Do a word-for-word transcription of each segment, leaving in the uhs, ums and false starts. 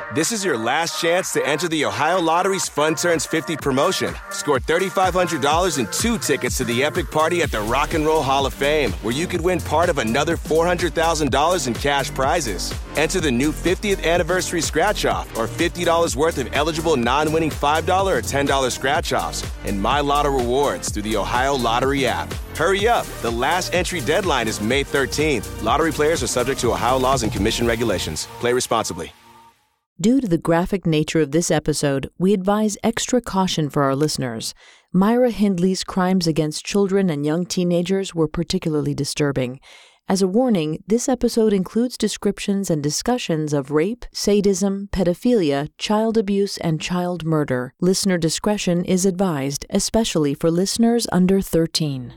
This is your last chance to enter the Ohio Lottery's Fun Turns fifty promotion. Score three thousand five hundred dollars and two tickets to the epic party at the Rock and Roll Hall of Fame, where you could win part of another four hundred thousand dollars in cash prizes. Enter the new fiftieth anniversary scratch-off or fifty dollars worth of eligible non-winning five dollars or ten dollars scratch-offs and My Lotto rewards through the Ohio Lottery app. Hurry up. The last entry deadline is May thirteenth. Lottery players are subject to Ohio laws and commission regulations. Play responsibly. Due to the graphic nature of this episode, we advise extra caution for our listeners. Myra Hindley's crimes against children and young teenagers were particularly disturbing. As a warning, this episode includes descriptions and discussions of rape, sadism, pedophilia, child abuse, and child murder. Listener discretion is advised, especially for listeners under thirteen.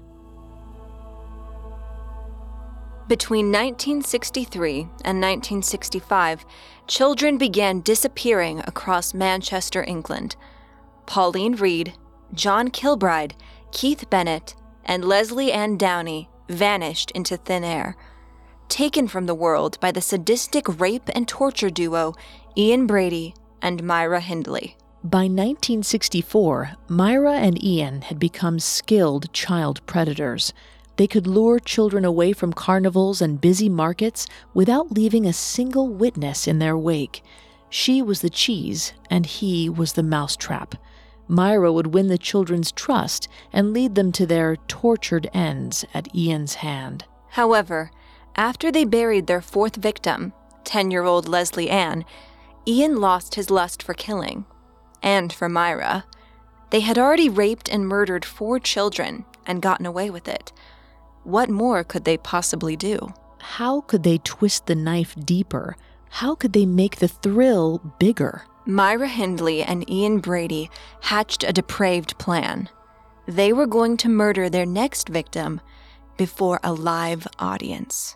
Between nineteen sixty-three and nineteen sixty-five, children began disappearing across Manchester, England. Pauline Reed, John Kilbride, Keith Bennett, and Leslie Ann Downey vanished into thin air, taken from the world by the sadistic rape and torture duo Ian Brady and Myra Hindley. By nineteen sixty-four, Myra and Ian had become skilled child predators. They could lure children away from carnivals and busy markets without leaving a single witness in their wake. She was the cheese, and he was the mousetrap. Myra would win the children's trust and lead them to their tortured ends at Ian's hand. However, after they buried their fourth victim, ten-year-old Leslie Ann, Ian lost his lust for killing, and for Myra. They had already raped and murdered four children and gotten away with it. What more could they possibly do? How could they twist the knife deeper? How could they make the thrill bigger? Myra Hindley and Ian Brady hatched a depraved plan. They were going to murder their next victim before a live audience.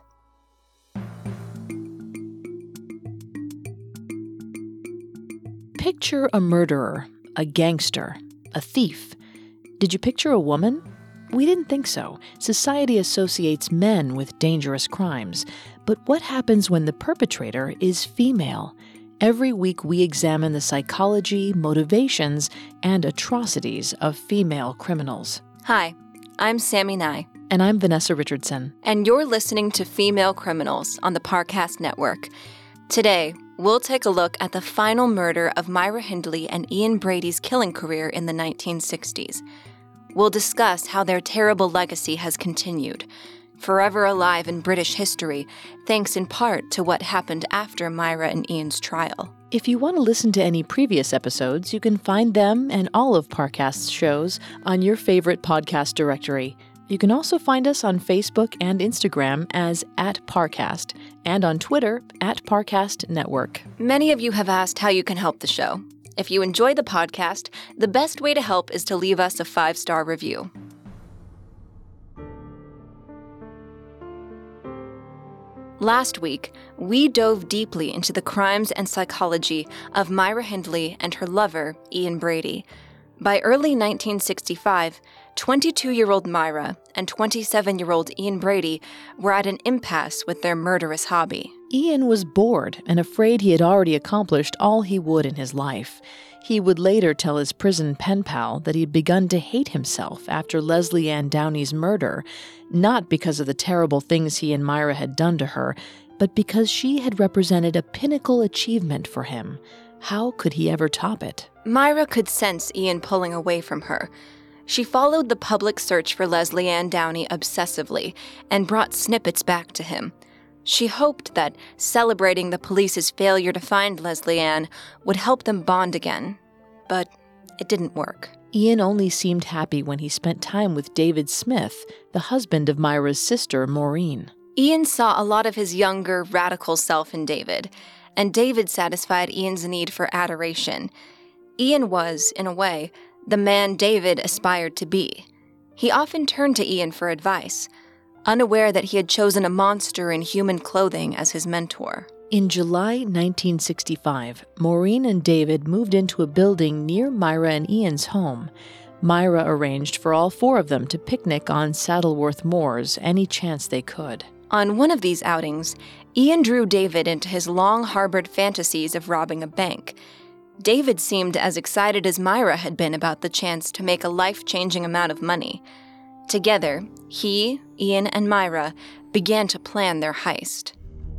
Picture a murderer, a gangster, a thief. Did you picture a woman? We didn't think so. Society associates men with dangerous crimes. But what happens when the perpetrator is female? Every week we examine the psychology, motivations, and atrocities of female criminals. Hi, I'm Sammy Nye. And I'm Vanessa Richardson. And you're listening to Female Criminals on the Parcast Network. Today, we'll take a look at the final murder of Myra Hindley and Ian Brady's killing career in the nineteen sixties. We'll discuss how their terrible legacy has continued, forever alive in British history, thanks in part to what happened after Myra and Ian's trial. If you want to listen to any previous episodes, you can find them and all of Parcast's shows on your favorite podcast directory. You can also find us on Facebook and Instagram as at Parcast, and on Twitter at Parcast Network. Many of you have asked how you can help the show. If you enjoy the podcast, the best way to help is to leave us a five-star review. Last week, we dove deeply into the crimes and psychology of Myra Hindley and her lover, Ian Brady. By early nineteen sixty-five, twenty-two-year-old Myra and twenty-seven-year-old Ian Brady were at an impasse with their murderous hobby. Ian was bored and afraid he had already accomplished all he would in his life. He would later tell his prison pen pal that he had begun to hate himself after Leslie Ann Downey's murder, not because of the terrible things he and Myra had done to her, but because she had represented a pinnacle achievement for him. How could he ever top it? Myra could sense Ian pulling away from her. She followed the public search for Leslie Ann Downey obsessively and brought snippets back to him. She hoped that celebrating the police's failure to find Leslie Ann would help them bond again, but it didn't work. Ian only seemed happy when he spent time with David Smith, the husband of Myra's sister, Maureen. Ian saw a lot of his younger, radical self in David, and David satisfied Ian's need for adoration. Ian was, in a way, the man David aspired to be. He often turned to Ian for advice, unaware that he had chosen a monster in human clothing as his mentor. In July nineteen sixty-five, Maureen and David moved into a building near Myra and Ian's home. Myra arranged for all four of them to picnic on Saddleworth Moors any chance they could. On one of these outings, Ian drew David into his long-harbored fantasies of robbing a bank. David seemed as excited as Myra had been about the chance to make a life-changing amount of money. Together, he, Ian, and Myra began to plan their heist.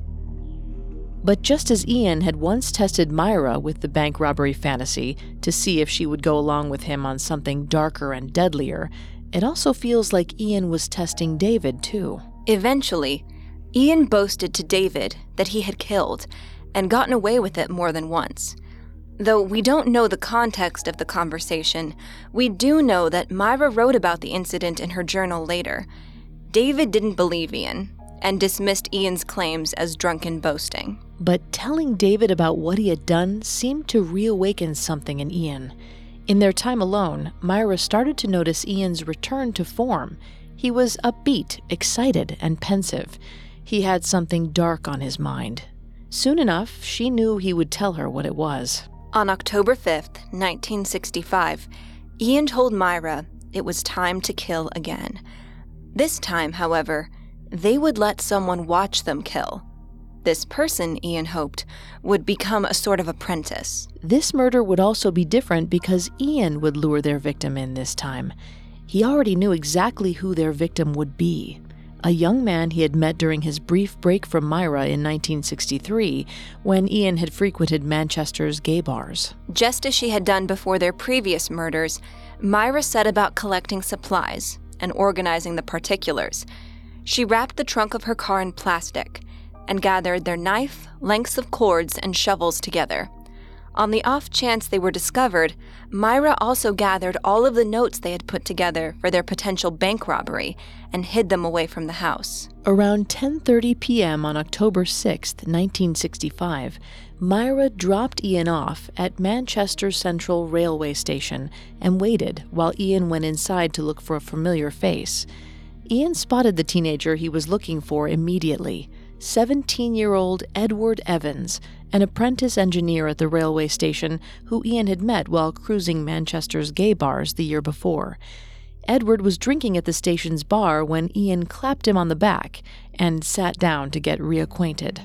But just as Ian had once tested Myra with the bank robbery fantasy to see if she would go along with him on something darker and deadlier, it also feels like Ian was testing David, too. Eventually, Ian boasted to David that he had killed and gotten away with it more than once. Though we don't know the context of the conversation, we do know that Myra wrote about the incident in her journal later. David didn't believe Ian and dismissed Ian's claims as drunken boasting. But telling David about what he had done seemed to reawaken something in Ian. In their time alone, Myra started to notice Ian's return to form. He was upbeat, excited, and pensive. He had something dark on his mind. Soon enough, she knew he would tell her what it was. On October fifth, nineteen sixty-five, Ian told Myra it was time to kill again. This time, however, they would let someone watch them kill. This person, Ian hoped, would become a sort of apprentice. This murder would also be different because Ian would lure their victim in this time. He already knew exactly who their victim would be. A young man he had met during his brief break from Myra in nineteen sixty-three, when Ian had frequented Manchester's gay bars. Just as she had done before their previous murders, Myra set about collecting supplies and organizing the particulars. She wrapped the trunk of her car in plastic and gathered their knife, lengths of cords, and shovels together. On the off chance they were discovered, Myra also gathered all of the notes they had put together for their potential bank robbery and hid them away from the house. Around ten thirty p.m. on October sixth, nineteen sixty-five, Myra dropped Ian off at Manchester Central Railway Station and waited while Ian went inside to look for a familiar face. Ian spotted the teenager he was looking for immediately, seventeen-year-old Edward Evans, an apprentice engineer at the railway station who Ian had met while cruising Manchester's gay bars the year before. Edward was drinking at the station's bar when Ian clapped him on the back and sat down to get reacquainted.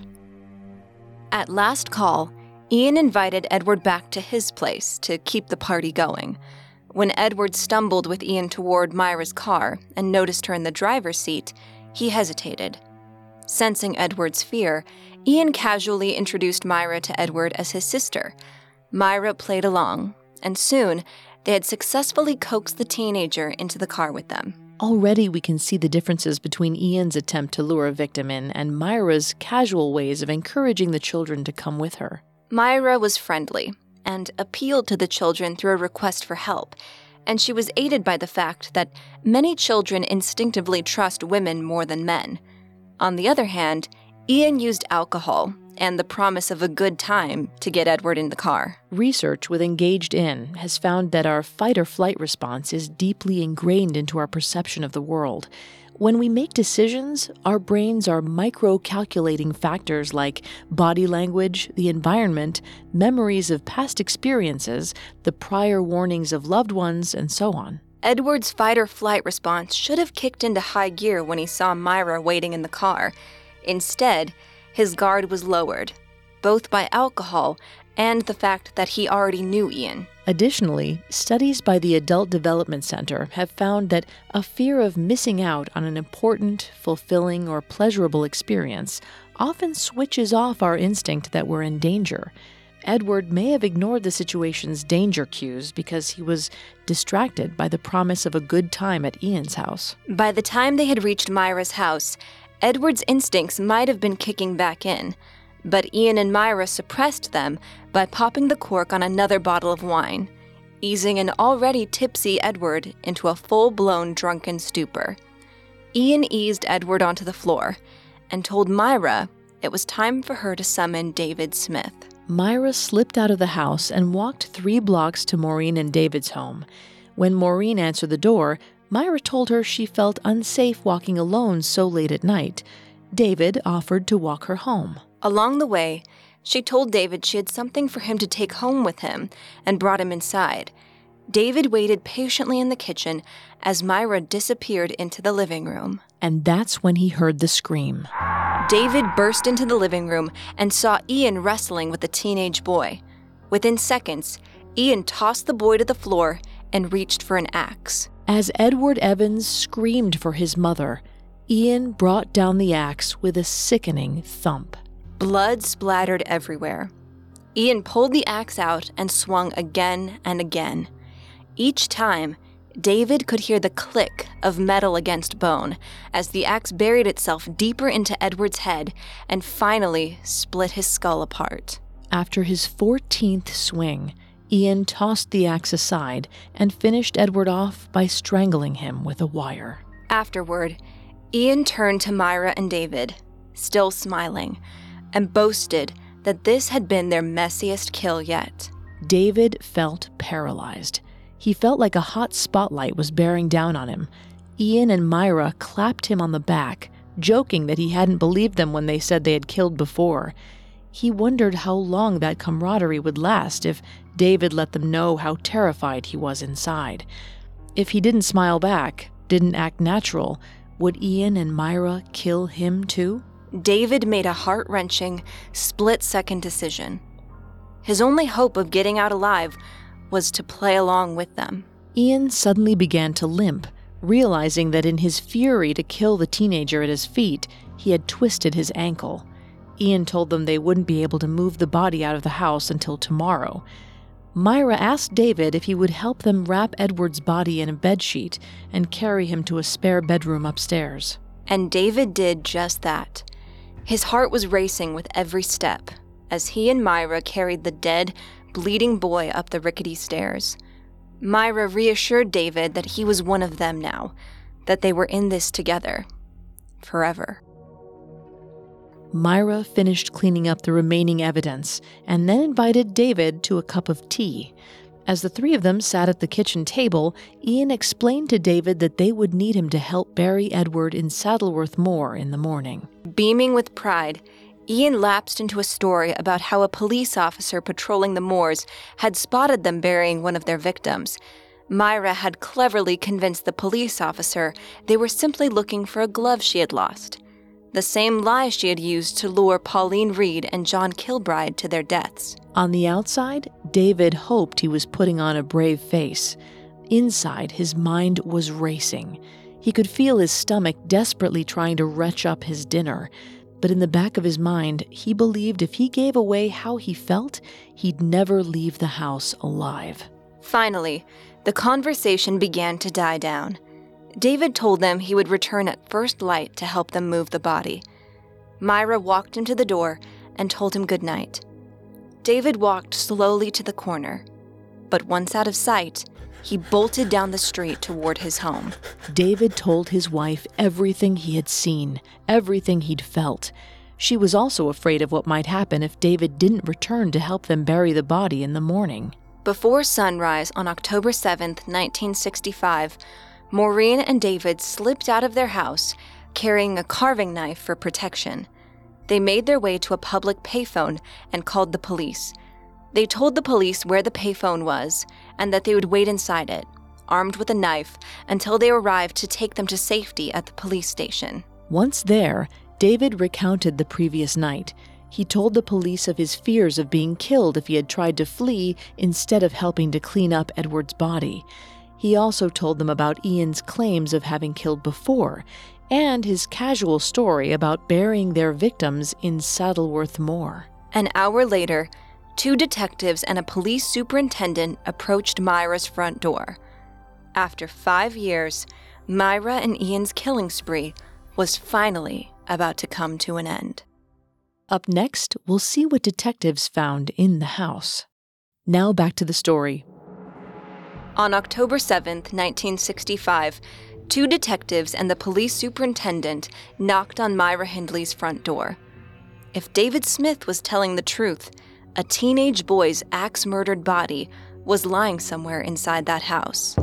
At last call, Ian invited Edward back to his place to keep the party going. When Edward stumbled with Ian toward Myra's car and noticed her in the driver's seat, he hesitated. Sensing Edward's fear, Ian casually introduced Myra to Edward as his sister. Myra played along, and soon they had successfully coaxed the teenager into the car with them. Already we can see the differences between Ian's attempt to lure a victim in and Myra's casual ways of encouraging the children to come with her. Myra was friendly and appealed to the children through a request for help, and she was aided by the fact that many children instinctively trust women more than men. On the other hand, Ian used alcohol and the promise of a good time to get Edward in the car. Research with Engaged In has found that our fight-or-flight response is deeply ingrained into our perception of the world. When we make decisions, our brains are micro-calculating factors like body language, the environment, memories of past experiences, the prior warnings of loved ones, and so on. Edward's fight-or-flight response should have kicked into high gear when he saw Myra waiting in the car. Instead, his guard was lowered, both by alcohol and the fact that he already knew Ian. Additionally, studies by the Adult Development Center have found that a fear of missing out on an important, fulfilling, or pleasurable experience often switches off our instinct that we're in danger. Edward may have ignored the situation's danger cues because he was distracted by the promise of a good time at Ian's house. By the time they had reached Myra's house, Edward's instincts might have been kicking back in, but Ian and Myra suppressed them by popping the cork on another bottle of wine, easing an already tipsy Edward into a full-blown drunken stupor. Ian eased Edward onto the floor and told Myra it was time for her to summon David Smith. Myra slipped out of the house and walked three blocks to Maureen and David's home. When Maureen answered the door, Myra told her she felt unsafe walking alone so late at night. David offered to walk her home. Along the way, she told David she had something for him to take home with him and brought him inside. David waited patiently in the kitchen as Myra disappeared into the living room. And that's when he heard the scream. David burst into the living room and saw Ian wrestling with a teenage boy. Within seconds, Ian tossed the boy to the floor and reached for an axe. As Edward Evans screamed for his mother, Ian brought down the axe with a sickening thump. Blood splattered everywhere. Ian pulled the axe out and swung again and again. Each time, David could hear the click of metal against bone as the axe buried itself deeper into Edward's head and finally split his skull apart. After his fourteenth swing, Ian tossed the axe aside and finished Edward off by strangling him with a wire. Afterward, Ian turned to Myra and David, still smiling, and boasted that this had been their messiest kill yet. David felt paralyzed. He felt like a hot spotlight was bearing down on him. Ian and Myra clapped him on the back, joking that he hadn't believed them when they said they had killed before. He wondered how long that camaraderie would last if David let them know how terrified he was inside. If he didn't smile back, didn't act natural, would Ian and Myra kill him too? David made a heart-wrenching, split-second decision. His only hope of getting out alive was to play along with them. Ian suddenly began to limp, realizing that in his fury to kill the teenager at his feet, he had twisted his ankle. Ian told them they wouldn't be able to move the body out of the house until tomorrow. Myra asked David if he would help them wrap Edward's body in a bedsheet and carry him to a spare bedroom upstairs. And David did just that. His heart was racing with every step as he and Myra carried the dead, bleeding boy up the rickety stairs. Myra reassured David that he was one of them now, that they were in this together, forever. Myra finished cleaning up the remaining evidence and then invited David to a cup of tea. As the three of them sat at the kitchen table, Ian explained to David that they would need him to help bury Edward in Saddleworth Moor in the morning. Beaming with pride, Ian lapsed into a story about how a police officer patrolling the moors had spotted them burying one of their victims. Myra had cleverly convinced the police officer they were simply looking for a glove she had lost, the same lie she had used to lure Pauline Reed and John Kilbride to their deaths. On the outside, David hoped he was putting on a brave face. Inside, his mind was racing. He could feel his stomach desperately trying to retch up his dinner. But in the back of his mind, he believed if he gave away how he felt, he'd never leave the house alive. Finally, the conversation began to die down. David told them he would return at first light to help them move the body. Myra walked him to the door and told him good night. David walked slowly to the corner, but once out of sight, he bolted down the street toward his home. David told his wife everything he had seen, everything he'd felt. She was also afraid of what might happen if David didn't return to help them bury the body in the morning. Before sunrise on October seventh, nineteen sixty-five, Maureen and David slipped out of their house, carrying a carving knife for protection. They made their way to a public payphone and called the police. They told the police where the payphone was and that they would wait inside it, armed with a knife, until they arrived to take them to safety at the police station. Once there, David recounted the previous night. He told the police of his fears of being killed if he had tried to flee instead of helping to clean up Edward's body. He also told them about Ian's claims of having killed before, and his casual story about burying their victims in Saddleworth Moor. An hour later, two detectives and a police superintendent approached Myra's front door. After five years, Myra and Ian's killing spree was finally about to come to an end. Up next, we'll see what detectives found in the house. Now back to the story. On October seventh, nineteen sixty-five, two detectives and the police superintendent knocked on Myra Hindley's front door. If David Smith was telling the truth, a teenage boy's axe-murdered body was lying somewhere inside that house.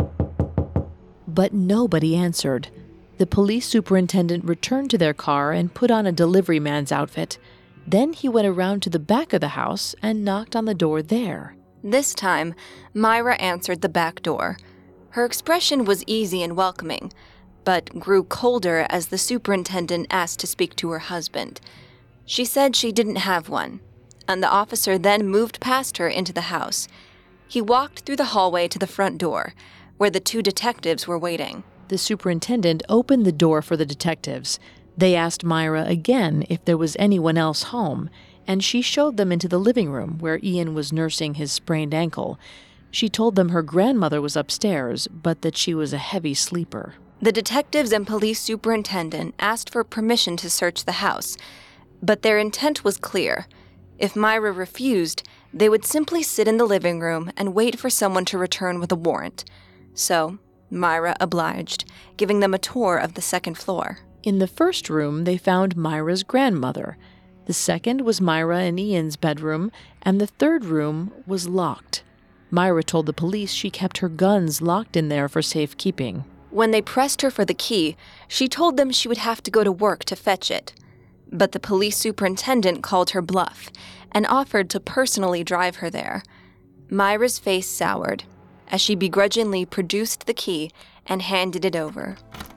But nobody answered. The police superintendent returned to their car and put on a delivery man's outfit. Then he went around to the back of the house and knocked on the door there. This time, Myra answered the back door. Her expression was easy and welcoming, but grew colder as the superintendent asked to speak to her husband. She said she didn't have one, and the officer then moved past her into the house. He walked through the hallway to the front door, where the two detectives were waiting. The superintendent opened the door for the detectives. They asked Myra again if there was anyone else home, and she showed them into the living room where Ian was nursing his sprained ankle. She told them her grandmother was upstairs, but that she was a heavy sleeper. The detectives and police superintendent asked for permission to search the house, but their intent was clear. If Myra refused, they would simply sit in the living room and wait for someone to return with a warrant. So, Myra obliged, giving them a tour of the second floor. In the first room, they found Myra's grandmother. The second was Myra and Ian's bedroom, and the third room was locked. Myra told the police she kept her guns locked in there for safekeeping. When they pressed her for the key, she told them she would have to go to work to fetch it. But the police superintendent called her bluff and offered to personally drive her there. Myra's face soured as she begrudgingly produced the key and handed it over.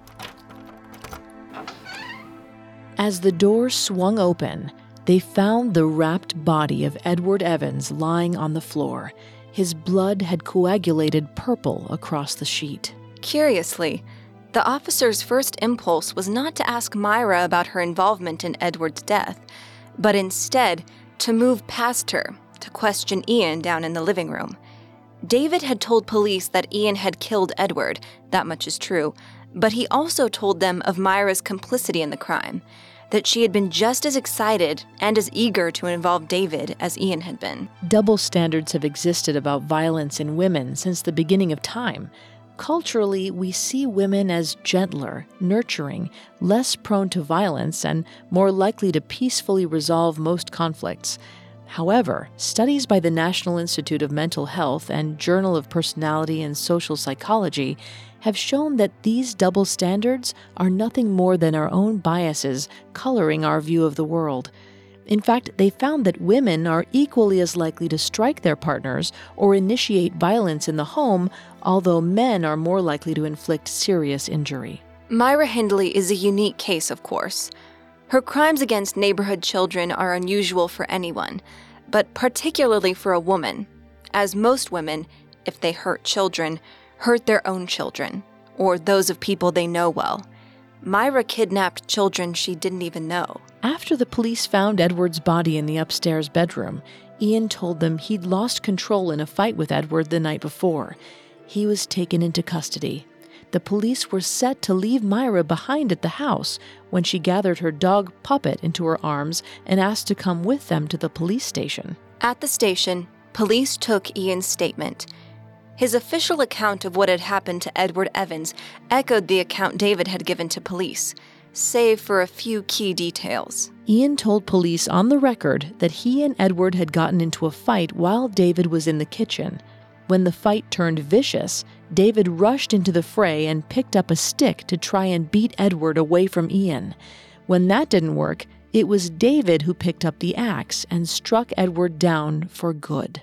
As the door swung open, they found the wrapped body of Edward Evans lying on the floor. His blood had coagulated purple across the sheet. Curiously, the officer's first impulse was not to ask Myra about her involvement in Edward's death, but instead to move past her to question Ian down in the living room. David had told police that Ian had killed Edward, that much is true, but he also told them of Myra's complicity in the crime, that she had been just as excited and as eager to involve David as Ian had been. Double standards have existed about violence in women since the beginning of time. Culturally, we see women as gentler, nurturing, less prone to violence, and more likely to peacefully resolve most conflicts. However, studies by the National Institute of Mental Health and Journal of Personality and Social Psychology have shown that these double standards are nothing more than our own biases coloring our view of the world. In fact, they found that women are equally as likely to strike their partners or initiate violence in the home, although men are more likely to inflict serious injury. Myra Hindley is a unique case, of course. Her crimes against neighborhood children are unusual for anyone, but particularly for a woman, as most women, if they hurt children, hurt their own children, or those of people they know well. Myra kidnapped children she didn't even know. After the police found Edward's body in the upstairs bedroom, Ian told them he'd lost control in a fight with Edward the night before. He was taken into custody. The police were set to leave Myra behind at the house when she gathered her dog Puppet into her arms and asked to come with them to the police station. At the station, police took Ian's statement. His official account of what had happened to Edward Evans echoed the account David had given to police, save for a few key details. Ian told police on the record that he and Edward had gotten into a fight while David was in the kitchen. When the fight turned vicious, David rushed into the fray and picked up a stick to try and beat Edward away from Ian. When that didn't work, it was David who picked up the axe and struck Edward down for good.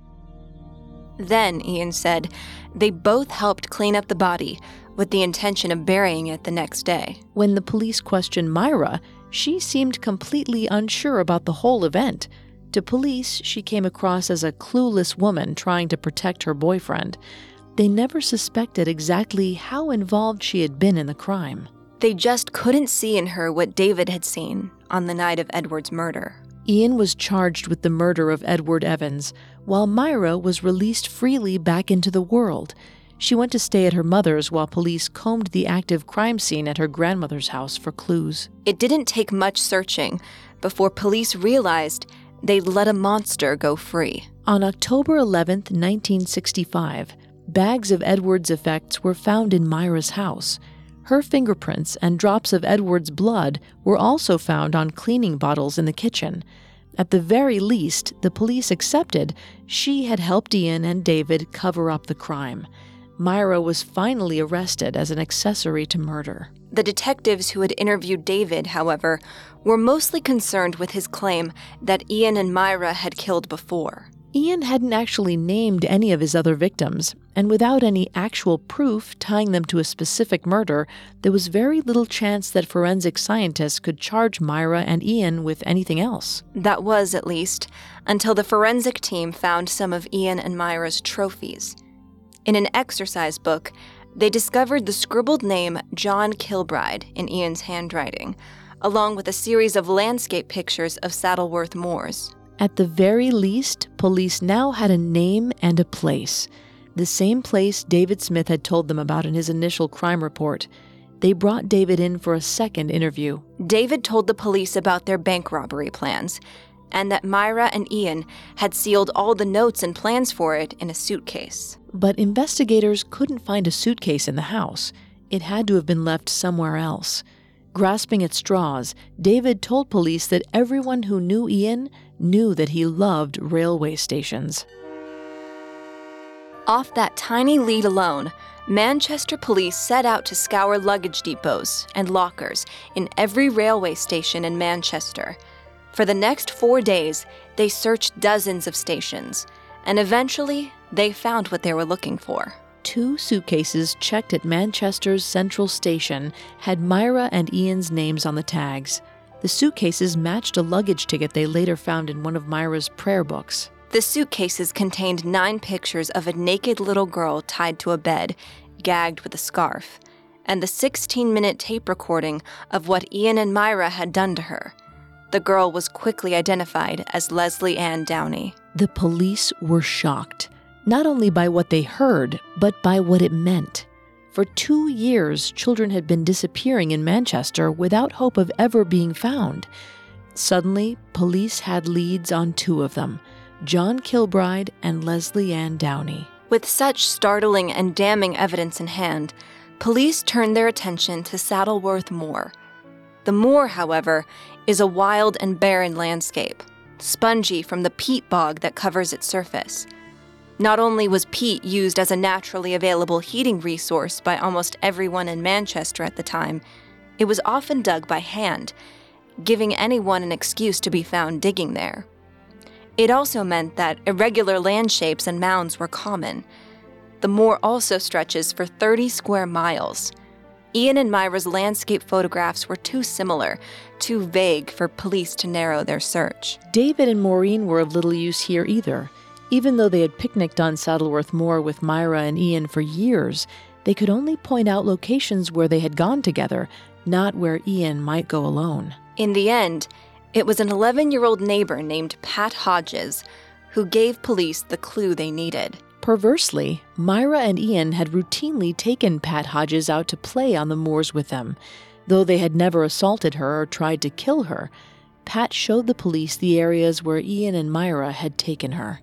Then, Ian said, they both helped clean up the body with the intention of burying it the next day. When the police questioned Myra, she seemed completely unsure about the whole event. To police, she came across as a clueless woman trying to protect her boyfriend. They never suspected exactly how involved she had been in the crime. They just couldn't see in her what David had seen on the night of Edward's murder. Ian was charged with the murder of Edward Evans, while Myra was released freely back into the world. She went to stay at her mother's while police combed the active crime scene at her grandmother's house for clues. It didn't take much searching before police realized they'd let a monster go free. On October eleventh, nineteen sixty-five, bags of Edward's effects were found in Myra's house. Her fingerprints and drops of Edward's blood were also found on cleaning bottles in the kitchen. At the very least, the police accepted she had helped Ian and David cover up the crime. Myra was finally arrested as an accessory to murder. The detectives who had interviewed David, however, were mostly concerned with his claim that Ian and Myra had killed before. Ian hadn't actually named any of his other victims, and without any actual proof tying them to a specific murder, there was very little chance that forensic scientists could charge Myra and Ian with anything else. That was, at least, until the forensic team found some of Ian and Myra's trophies. In an exercise book, they discovered the scribbled name John Kilbride in Ian's handwriting, along with a series of landscape pictures of Saddleworth Moors. At the very least, police now had a name and a place. The same place David Smith had told them about in his initial crime report. They brought David in for a second interview. David told the police about their bank robbery plans, and that Myra and Ian had sealed all the notes and plans for it in a suitcase. But investigators couldn't find a suitcase in the house. It had to have been left somewhere else. Grasping at straws, David told police that everyone who knew Ian knew that he loved railway stations. Off that tiny lead alone, Manchester police set out to scour luggage depots and lockers in every railway station in Manchester. For the next four days, they searched dozens of stations, and eventually, they found what they were looking for. Two suitcases checked at Manchester's Central Station had Myra and Ian's names on the tags. The suitcases matched a luggage ticket they later found in one of Myra's prayer books. The suitcases contained nine pictures of a naked little girl tied to a bed, gagged with a scarf, and the sixteen-minute tape recording of what Ian and Myra had done to her. The girl was quickly identified as Leslie Ann Downey. The police were shocked, not only by what they heard, but by what it meant. For two years, children had been disappearing in Manchester without hope of ever being found. Suddenly, police had leads on two of them, John Kilbride and Leslie Ann Downey. With such startling and damning evidence in hand, police turned their attention to Saddleworth Moor. The moor, however, is a wild and barren landscape, spongy from the peat bog that covers its surface. Not only was peat used as a naturally available heating resource by almost everyone in Manchester at the time, it was often dug by hand, giving anyone an excuse to be found digging there. It also meant that irregular land shapes and mounds were common. The moor also stretches for thirty square miles. Ian and Myra's landscape photographs were too similar, too vague for police to narrow their search. David and Maureen were of little use here either. Even though they had picnicked on Saddleworth Moor with Myra and Ian for years, they could only point out locations where they had gone together, not where Ian might go alone. In the end, it was an eleven-year-old neighbor named Pat Hodges who gave police the clue they needed. Perversely, Myra and Ian had routinely taken Pat Hodges out to play on the moors with them. Though they had never assaulted her or tried to kill her, Pat showed the police the areas where Ian and Myra had taken her.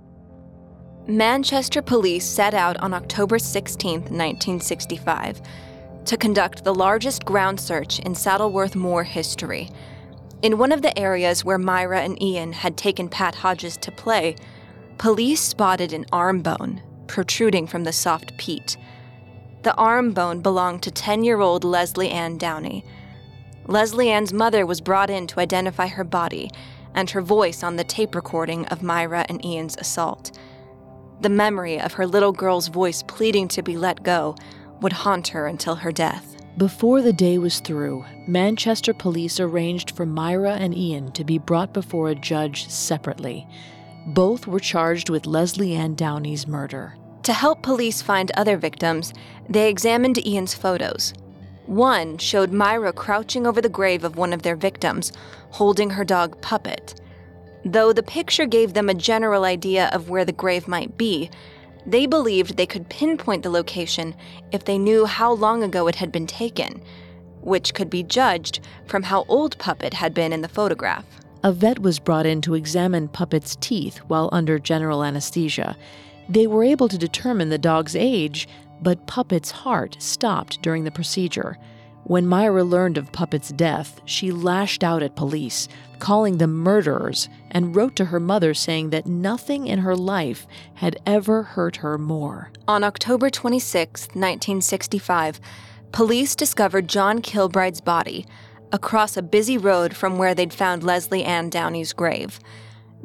Manchester police set out on October sixteenth, nineteen sixty-five, to conduct the largest ground search in Saddleworth Moor history. In one of the areas where Myra and Ian had taken Pat Hodges to play, police spotted an arm bone protruding from the soft peat. The arm bone belonged to ten-year-old Leslie Ann Downey. Leslie Ann's mother was brought in to identify her body and her voice on the tape recording of Myra and Ian's assault. The memory of her little girl's voice pleading to be let go would haunt her until her death. Before the day was through, Manchester police arranged for Myra and Ian to be brought before a judge separately. Both were charged with Leslie Ann Downey's murder. To help police find other victims, they examined Ian's photos. One showed Myra crouching over the grave of one of their victims, holding her dog Puppet. Though the picture gave them a general idea of where the grave might be, they believed they could pinpoint the location if they knew how long ago it had been taken, which could be judged from how old Puppet had been in the photograph. A vet was brought in to examine Puppet's teeth while under general anesthesia. They were able to determine the dog's age, but Puppet's heart stopped during the procedure. When Myra learned of Puppet's death, she lashed out at police, calling them murderers, and wrote to her mother saying that nothing in her life had ever hurt her more. On October twenty-sixth, nineteen sixty-five, police discovered John Kilbride's body across a busy road from where they'd found Leslie Ann Downey's grave.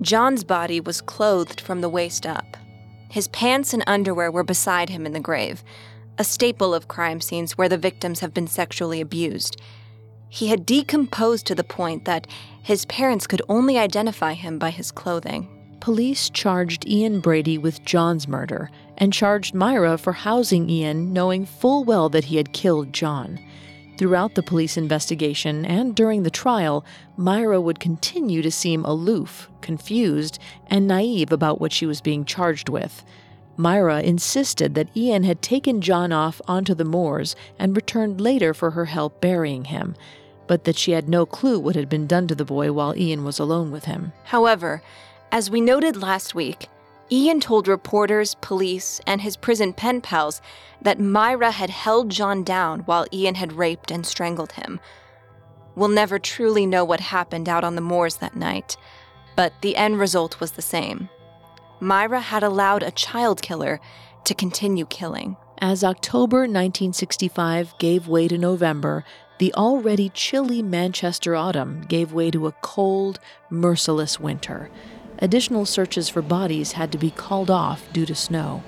John's body was clothed from the waist up. His pants and underwear were beside him in the grave, a staple of crime scenes where the victims have been sexually abused. He had decomposed to the point that his parents could only identify him by his clothing. Police charged Ian Brady with John's murder and charged Myra for housing Ian, knowing full well that he had killed John. Throughout the police investigation and during the trial, Myra would continue to seem aloof, confused, and naive about what she was being charged with. Myra insisted that Ian had taken John off onto the moors and returned later for her help burying him, but that she had no clue what had been done to the boy while Ian was alone with him. However, as we noted last week, Ian told reporters, police, and his prison pen pals that Myra had held John down while Ian had raped and strangled him. We'll never truly know what happened out on the moors that night, but the end result was the same. Myra had allowed a child killer to continue killing. As October nineteen sixty-five gave way to November, the already chilly Manchester autumn gave way to a cold, merciless winter. Additional searches for bodies had to be called off due to snow.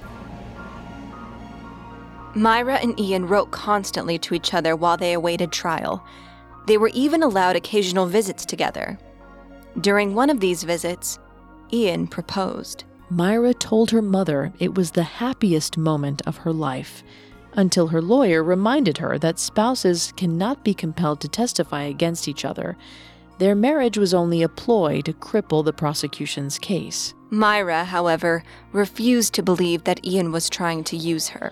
Myra and Ian wrote constantly to each other while they awaited trial. They were even allowed occasional visits together. During one of these visits, Ian proposed. Myra told her mother it was the happiest moment of her life, until her lawyer reminded her that spouses cannot be compelled to testify against each other. Their marriage was only a ploy to cripple the prosecution's case. Myra, however, refused to believe that Ian was trying to use her.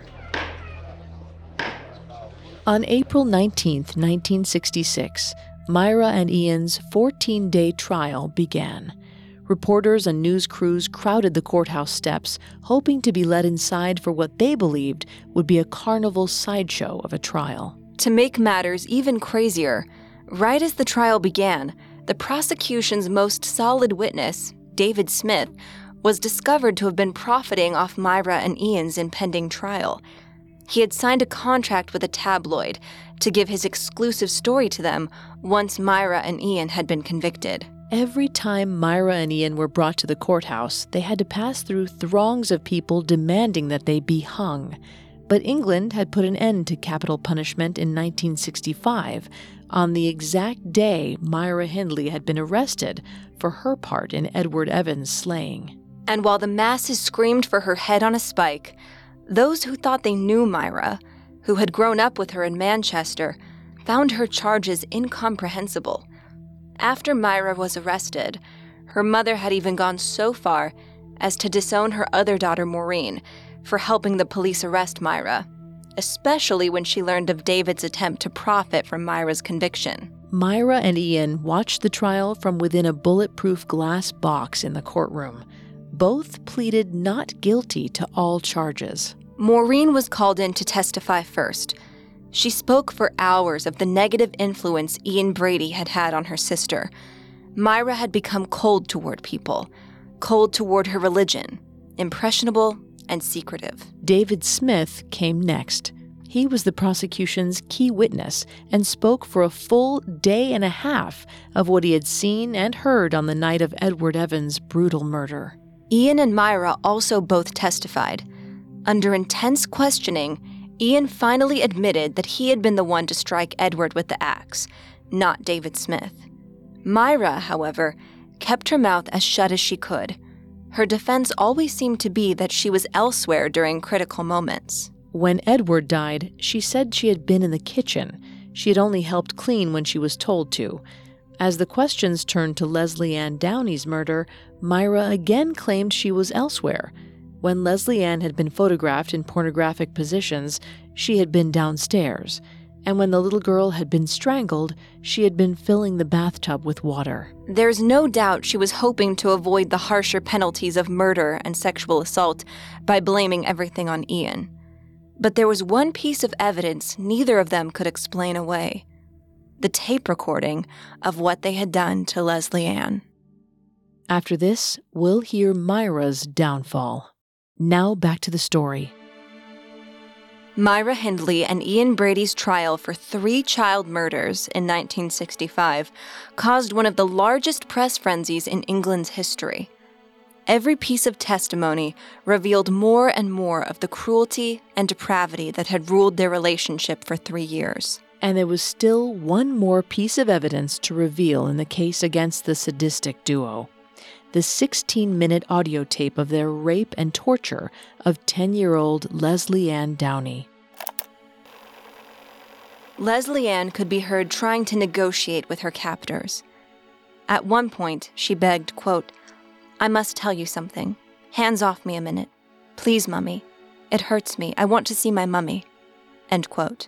On April nineteenth, nineteen sixty-six, Myra and Ian's fourteen-day trial began. Reporters and news crews crowded the courthouse steps, hoping to be let inside for what they believed would be a carnival sideshow of a trial. To make matters even crazier, right as the trial began, the prosecution's most solid witness, David Smith, was discovered to have been profiting off Myra and Ian's impending trial. He had signed a contract with a tabloid to give his exclusive story to them once Myra and Ian had been convicted. Every time Myra and Ian were brought to the courthouse, they had to pass through throngs of people demanding that they be hung. But England had put an end to capital punishment in nineteen sixty-five, on the exact day Myra Hindley had been arrested for her part in Edward Evans' slaying. And while the masses screamed for her head on a spike, those who thought they knew Myra, who had grown up with her in Manchester, found her charges incomprehensible. After Myra was arrested, her mother had even gone so far as to disown her other daughter, Maureen, for helping the police arrest Myra, especially when she learned of David's attempt to profit from Myra's conviction. Myra and Ian watched the trial from within a bulletproof glass box in the courtroom. Both pleaded not guilty to all charges. Maureen was called in to testify first. She spoke for hours of the negative influence Ian Brady had had on her sister. Myra had become cold toward people, cold toward her religion, impressionable and secretive. David Smith came next. He was the prosecution's key witness and spoke for a full day and a half of what he had seen and heard on the night of Edward Evans' brutal murder. Ian and Myra also both testified. Under intense questioning, Ian finally admitted that he had been the one to strike Edward with the axe, not David Smith. Myra, however, kept her mouth as shut as she could. Her defense always seemed to be that she was elsewhere during critical moments. When Edward died, she said she had been in the kitchen. She had only helped clean when she was told to. As the questions turned to Leslie Ann Downey's murder, Myra again claimed she was elsewhere. When Leslie Ann had been photographed in pornographic positions, she had been downstairs. And when the little girl had been strangled, she had been filling the bathtub with water. There's no doubt she was hoping to avoid the harsher penalties of murder and sexual assault by blaming everything on Ian. But there was one piece of evidence neither of them could explain away: the tape recording of what they had done to Leslie Ann. After this, we'll hear Myra's downfall. Now back to the story. Myra Hindley and Ian Brady's trial for three child murders in nineteen sixty-five caused one of the largest press frenzies in England's history. Every piece of testimony revealed more and more of the cruelty and depravity that had ruled their relationship for three years. And there was still one more piece of evidence to reveal in the case against the sadistic duo: the sixteen-minute audio tape of their rape and torture of ten-year-old Leslie Ann Downey. Leslie Ann could be heard trying to negotiate with her captors. At one point, she begged, quote, "I must tell you something. Hands off me a minute. Please, Mummy. It hurts me. I want to see my mummy." End quote.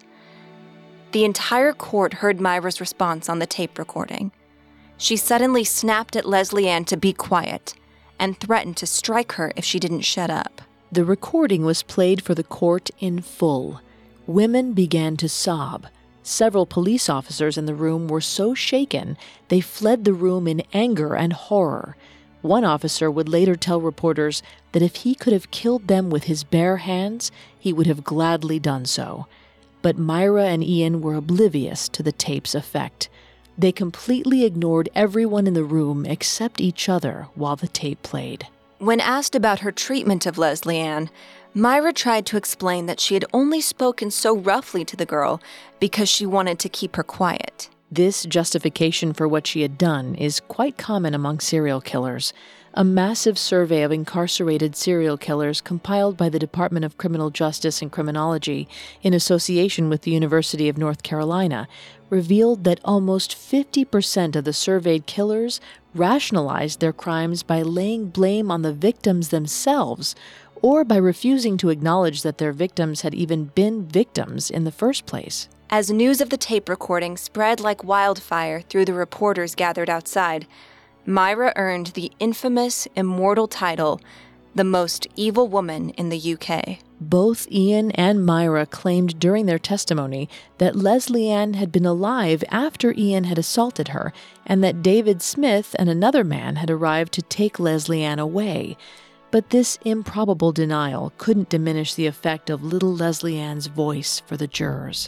The entire court heard Myra's response on the tape recording. She suddenly snapped at Leslie Ann to be quiet and threatened to strike her if she didn't shut up. The recording was played for the court in full. Women began to sob. Several police officers in the room were so shaken, they fled the room in anger and horror. One officer would later tell reporters that if he could have killed them with his bare hands, he would have gladly done so. But Myra and Ian were oblivious to the tape's effect. They completely ignored everyone in the room except each other while the tape played. When asked about her treatment of Leslie Ann, Myra tried to explain that she had only spoken so roughly to the girl because she wanted to keep her quiet. This justification for what she had done is quite common among serial killers. A massive survey of incarcerated serial killers compiled by the Department of Criminal Justice and Criminology in association with the University of North Carolina revealed that almost fifty percent of the surveyed killers rationalized their crimes by laying blame on the victims themselves or by refusing to acknowledge that their victims had even been victims in the first place. As news of the tape recording spread like wildfire through the reporters gathered outside, Myra earned the infamous, immortal title, the most evil woman in the U K. Both Ian and Myra claimed during their testimony that Leslie Ann had been alive after Ian had assaulted her, and that David Smith and another man had arrived to take Leslie Ann away. But this improbable denial couldn't diminish the effect of little Leslie Ann's voice for the jurors.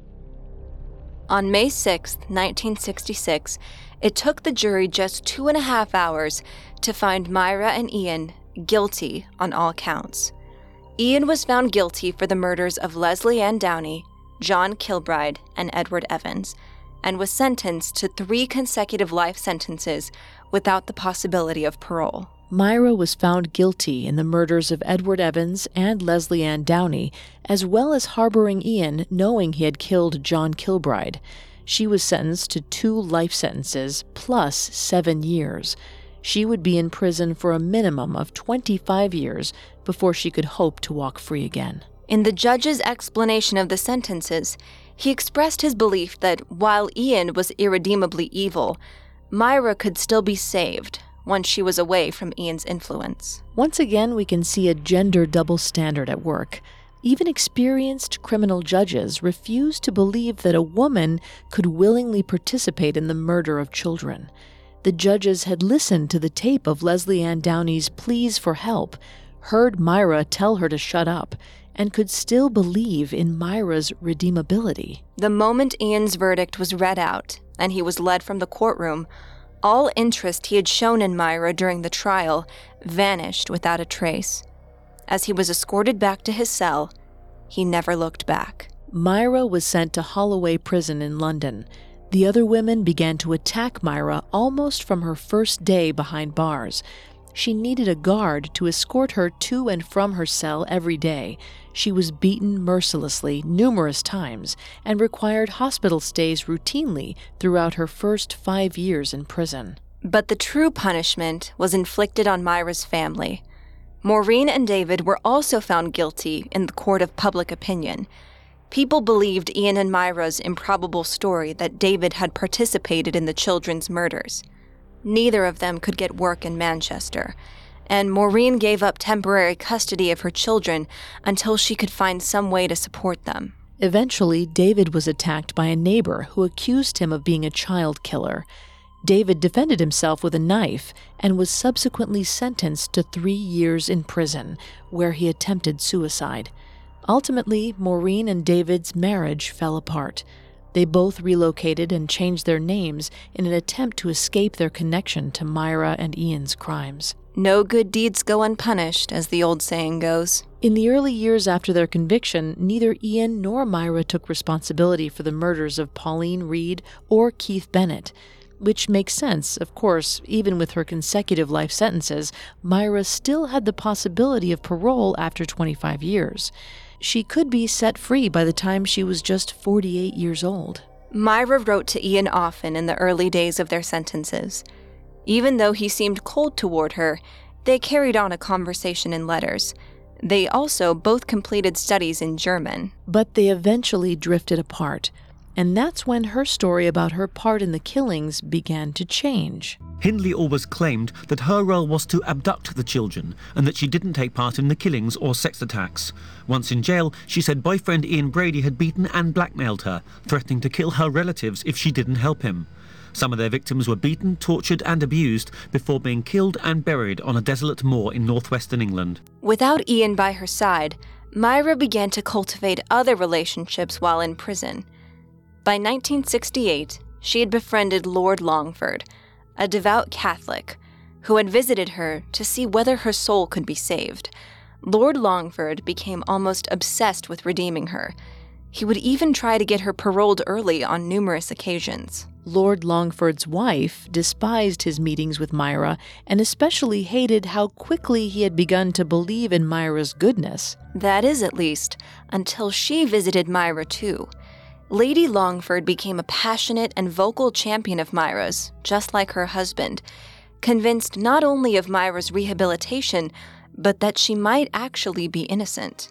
On May sixth, nineteen sixty-six, it took the jury just two and a half hours to find Myra and Ian guilty on all counts. Ian was found guilty for the murders of Leslie Ann Downey, John Kilbride, and Edward Evans, and was sentenced to three consecutive life sentences without the possibility of parole. Myra was found guilty in the murders of Edward Evans and Leslie Ann Downey, as well as harboring Ian knowing he had killed John Kilbride. She was sentenced to two life sentences plus seven years. She would be in prison for a minimum of twenty-five years before she could hope to walk free again. In the judge's explanation of the sentences, he expressed his belief that while Ian was irredeemably evil, Myra could still be saved once she was away from Ian's influence. Once again, we can see a gender double standard at work. Even experienced criminal judges refused to believe that a woman could willingly participate in the murder of children. The judges had listened to the tape of Leslie Ann Downey's pleas for help, heard Myra tell her to shut up, and could still believe in Myra's redeemability. The moment Ian's verdict was read out and he was led from the courtroom, all interest he had shown in Myra during the trial vanished without a trace. As he was escorted back to his cell, he never looked back. Myra was sent to Holloway Prison in London. The other women began to attack Myra almost from her first day behind bars. She needed a guard to escort her to and from her cell every day. She was beaten mercilessly numerous times and required hospital stays routinely throughout her first five years in prison. But the true punishment was inflicted on Myra's family. Maureen and David were also found guilty in the court of public opinion. People believed Ian and Myra's improbable story that David had participated in the children's murders. Neither of them could get work in Manchester, and Maureen gave up temporary custody of her children until she could find some way to support them. Eventually, David was attacked by a neighbor who accused him of being a child killer. David defended himself with a knife and was subsequently sentenced to three years in prison, where he attempted suicide. Ultimately, Maureen and David's marriage fell apart. They both relocated and changed their names in an attempt to escape their connection to Myra and Ian's crimes. No good deeds go unpunished, as the old saying goes. In the early years after their conviction, neither Ian nor Myra took responsibility for the murders of Pauline Reed or Keith Bennett, which makes sense, of course. Even with her consecutive life sentences, Myra still had the possibility of parole after twenty-five years. She could be set free by the time she was just forty-eight years old. Myra wrote to Ian often in the early days of their sentences. Even though he seemed cold toward her, they carried on a conversation in letters. They also both completed studies in German. But they eventually drifted apart, and that's when her story about her part in the killings began to change. Hindley always claimed that her role was to abduct the children and that she didn't take part in the killings or sex attacks. Once in jail, she said boyfriend Ian Brady had beaten and blackmailed her, threatening to kill her relatives if she didn't help him. Some of their victims were beaten, tortured and abused before being killed and buried on a desolate moor in northwestern England. Without Ian by her side, Myra began to cultivate other relationships while in prison. By nineteen sixty-eight, she had befriended Lord Longford, a devout Catholic, who had visited her to see whether her soul could be saved. Lord Longford became almost obsessed with redeeming her. He would even try to get her paroled early on numerous occasions. Lord Longford's wife despised his meetings with Myra and especially hated how quickly he had begun to believe in Myra's goodness. That is, at least, until she visited Myra too. Lady Longford became a passionate and vocal champion of Myra's, just like her husband, convinced not only of Myra's rehabilitation, but that she might actually be innocent.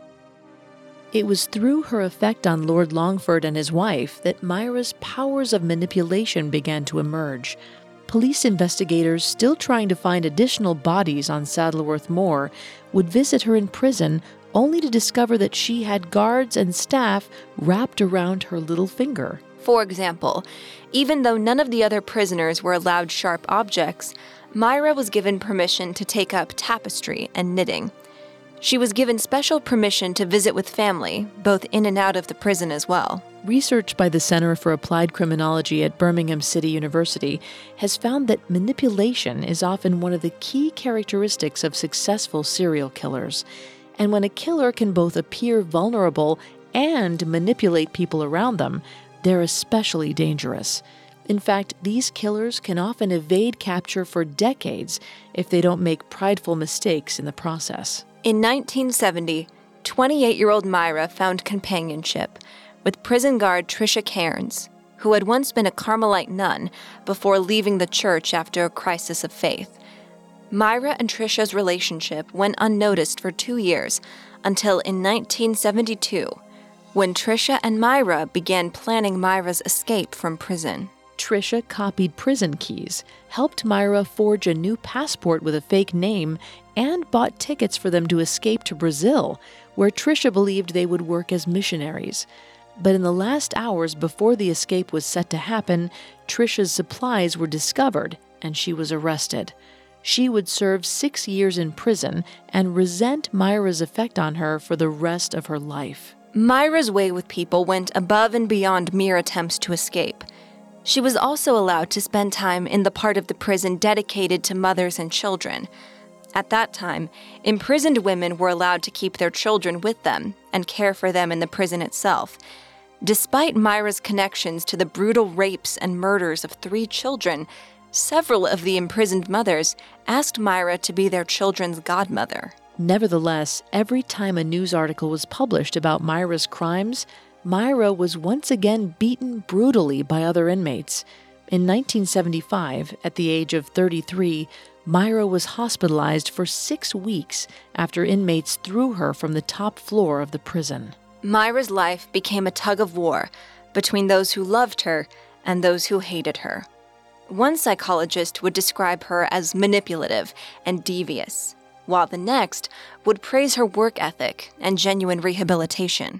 It was through her effect on Lord Longford and his wife that Myra's powers of manipulation began to emerge. Police investigators, still trying to find additional bodies on Saddleworth Moor, would visit her in prison only to discover that she had guards and staff wrapped around her little finger. For example, even though none of the other prisoners were allowed sharp objects, Myra was given permission to take up tapestry and knitting. She was given special permission to visit with family, both in and out of the prison as well. Research by the Center for Applied Criminology at Birmingham City University has found that manipulation is often one of the key characteristics of successful serial killers. And when a killer can both appear vulnerable and manipulate people around them, they're especially dangerous. In fact, these killers can often evade capture for decades if they don't make prideful mistakes in the process. In nineteen seventy, twenty-eight-year-old Myra found companionship with prison guard Tricia Cairns, who had once been a Carmelite nun before leaving the church after a crisis of faith. Myra and Tricia's relationship went unnoticed for two years until in nineteen seventy-two, when Tricia and Myra began planning Myra's escape from prison. Tricia copied prison keys, helped Myra forge a new passport with a fake name, and bought tickets for them to escape to Brazil, where Tricia believed they would work as missionaries. But in the last hours before the escape was set to happen, Tricia's supplies were discovered, and she was arrested. She would serve six years in prison and resent Myra's effect on her for the rest of her life. Myra's way with people went above and beyond mere attempts to escape. She was also allowed to spend time in the part of the prison dedicated to mothers and children. At that time, imprisoned women were allowed to keep their children with them and care for them in the prison itself. Despite Myra's connections to the brutal rapes and murders of three children, several of the imprisoned mothers asked Myra to be their children's godmother. Nevertheless, every time a news article was published about Myra's crimes, Myra was once again beaten brutally by other inmates. In nineteen seventy-five, at the age of thirty-three, Myra was hospitalized for six weeks after inmates threw her from the top floor of the prison. Myra's life became a tug of war between those who loved her and those who hated her. One psychologist would describe her as manipulative and devious, while the next would praise her work ethic and genuine rehabilitation.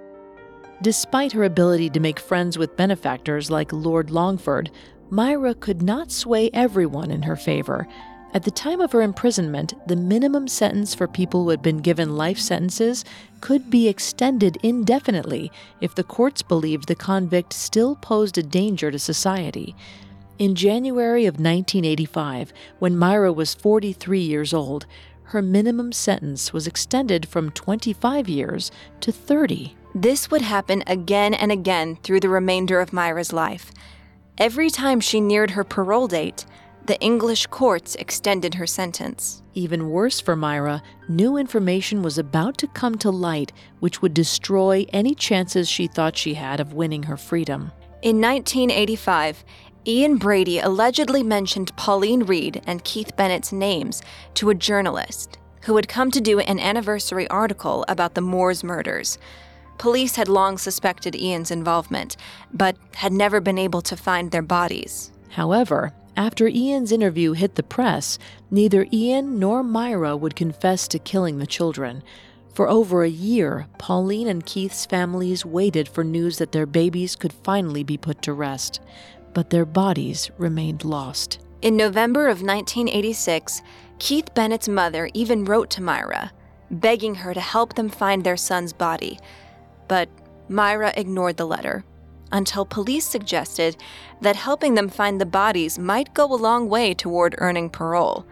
Despite her ability to make friends with benefactors like Lord Longford, Myra could not sway everyone in her favor. At the time of her imprisonment, the minimum sentence for people who had been given life sentences could be extended indefinitely if the courts believed the convict still posed a danger to society. In January of nineteen eighty-five, when Myra was forty-three years old, her minimum sentence was extended from twenty-five years to thirty. This would happen again and again through the remainder of Myra's life. Every time she neared her parole date, the English courts extended her sentence. Even worse for Myra, new information was about to come to light which would destroy any chances she thought she had of winning her freedom. In nineteen eighty-five, Ian Brady allegedly mentioned Pauline Reade and Keith Bennett's names to a journalist who had come to do an anniversary article about the Moores murders. Police had long suspected Ian's involvement, but had never been able to find their bodies. However, after Ian's interview hit the press, neither Ian nor Myra would confess to killing the children. For over a year, Pauline and Keith's families waited for news that their babies could finally be put to rest. But their bodies remained lost. In November of nineteen eighty-six, Keith Bennett's mother even wrote to Myra, begging her to help them find their son's body. But Myra ignored the letter, until police suggested that helping them find the bodies might go a long way toward earning parole.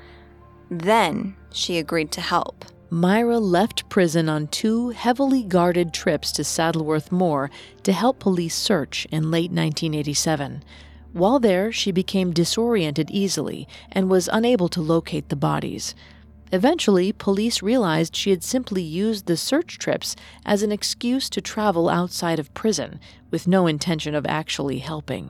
Then she agreed to help. Myra left prison on two heavily guarded trips to Saddleworth Moor to help police search in late nineteen eighty-seven. While there, she became disoriented easily and was unable to locate the bodies. Eventually, police realized she had simply used the search trips as an excuse to travel outside of prison, with no intention of actually helping.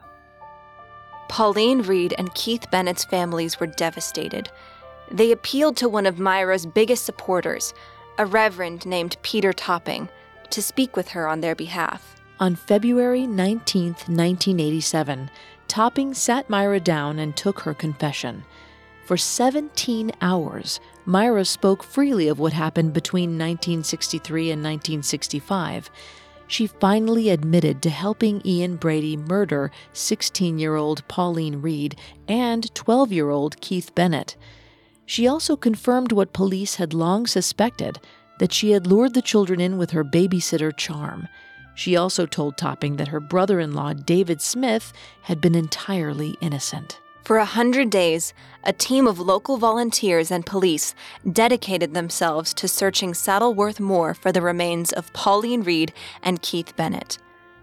Pauline Reade and Keith Bennett's families were devastated. They appealed to one of Myra's biggest supporters, a reverend named Peter Topping, to speak with her on their behalf. On February nineteenth, nineteen eighty-seven, Topping sat Myra down and took her confession. For seventeen hours, Myra spoke freely of what happened between nineteen sixty-three and nineteen sixty-five. She finally admitted to helping Ian Brady murder sixteen-year-old Pauline Reade and twelve-year-old Keith Bennett. She also confirmed what police had long suspected, that she had lured the children in with her babysitter charm. She also told Topping that her brother-in-law, David Smith, had been entirely innocent. For a hundred days, a team of local volunteers and police dedicated themselves to searching Saddleworth Moor for the remains of Pauline Reade and Keith Bennett.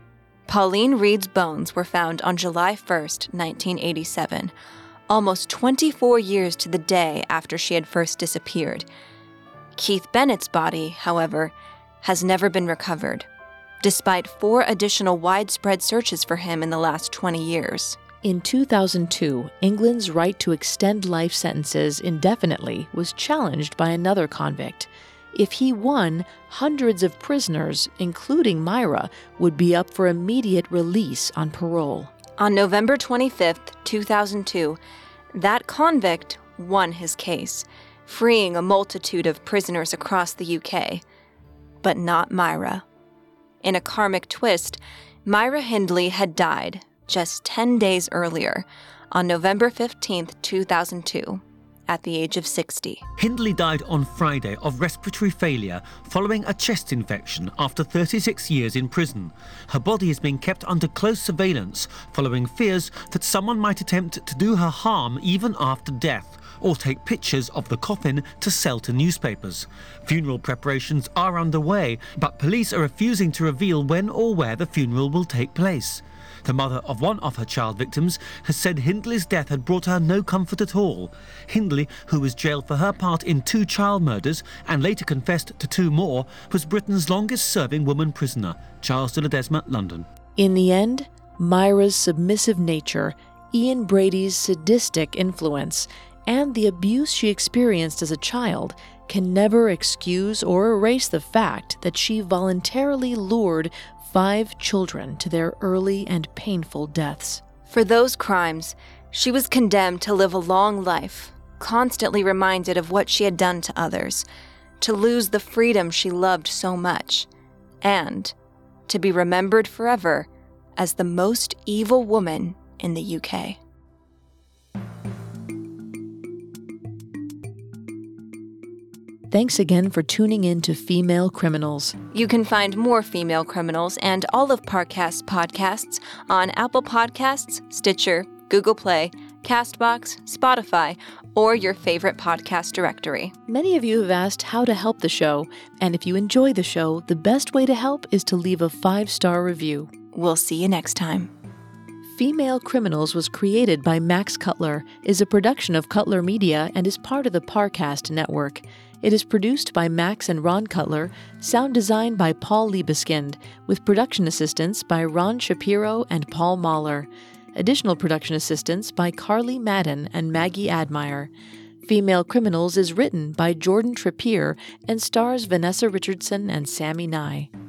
Pauline Reade's bones were found on July first, nineteen eighty-seven, almost twenty-four years to the day after she had first disappeared. Keith Bennett's body, however, has never been recovered, despite four additional widespread searches for him in the last twenty years. In two thousand two, England's right to extend life sentences indefinitely was challenged by another convict. If he won, hundreds of prisoners, including Myra, would be up for immediate release on parole. On November twenty-fifth, two thousand two, that convict won his case, freeing a multitude of prisoners across the U K. But not Myra. In a karmic twist, Myra Hindley had died just ten days earlier, on November fifteenth, two thousand two, at the age of sixty. Hindley died on Friday of respiratory failure following a chest infection after thirty-six years in prison. Her body is being kept under close surveillance following fears that someone might attempt to do her harm even after death, or take pictures of the coffin to sell to newspapers. Funeral preparations are underway, but police are refusing to reveal when or where the funeral will take place. The mother of one of her child victims has said Hindley's death had brought her no comfort at all. Hindley, who was jailed for her part in two child murders and later confessed to two more, was Britain's longest-serving woman prisoner. Charles de Ledesma, London. In the end, Myra's submissive nature, Ian Brady's sadistic influence, and the abuse she experienced as a child can never excuse or erase the fact that she voluntarily lured five children to their early and painful deaths. For those crimes, she was condemned to live a long life, constantly reminded of what she had done to others, to lose the freedom she loved so much, and to be remembered forever as the most evil woman in the U K. Thanks again for tuning in to Female Criminals. You can find more Female Criminals and all of Parcast's podcasts on Apple Podcasts, Stitcher, Google Play, CastBox, Spotify, or your favorite podcast directory. Many of you have asked how to help the show, and if you enjoy the show, the best way to help is to leave a five-star review. We'll see you next time. Female Criminals was created by Max Cutler, is a production of Cutler Media, and is part of the Parcast network. It is produced by Max and Ron Cutler, sound design by Paul Liebeskind, with production assistance by Ron Shapiro and Paul Mahler. Additional production assistance by Carly Madden and Maggie Admire. Female Criminals is written by Jordan Trappier and stars Vanessa Richardson and Sammy Nye.